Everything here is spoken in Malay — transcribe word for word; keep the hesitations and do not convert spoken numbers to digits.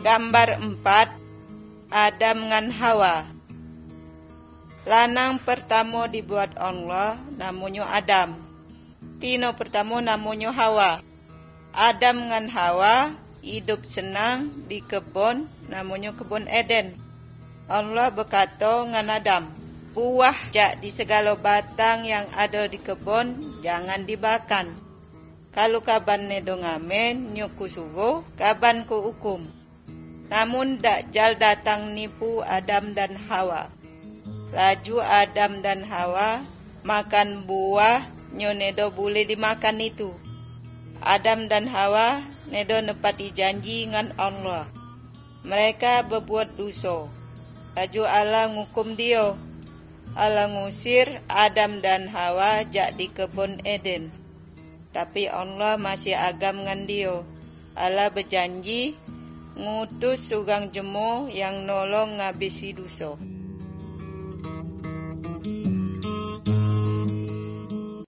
Gambar empat, Adam ngan Hawa. Lanang pertama dibuat Allah namanya Adam. Tino pertama namanya Hawa. Adam ngan Hawa hidup senang di kebun namanya kebun Eden. Allah berkata ngan Adam, buah jak di segala batang yang ada di kebun jangan dibakan. Kalau kaban nedo ngamen nyuku suruh, kaban ku hukum. Namun Dajjal datang nipu Adam dan Hawa. Laju Adam dan Hawa makan buah nyo nedo boleh dimakan itu. Adam dan Hawa nedo nepati janji ngan Allah. Mereka berbuat dosa. Laju Allah ngukum dia. Allah ngusir Adam dan Hawa jak di kebun Eden. Tapi Allah masih agam ngan dia. Allah berjanji ngutus sugang jemo yang nolong ngabisi dosa.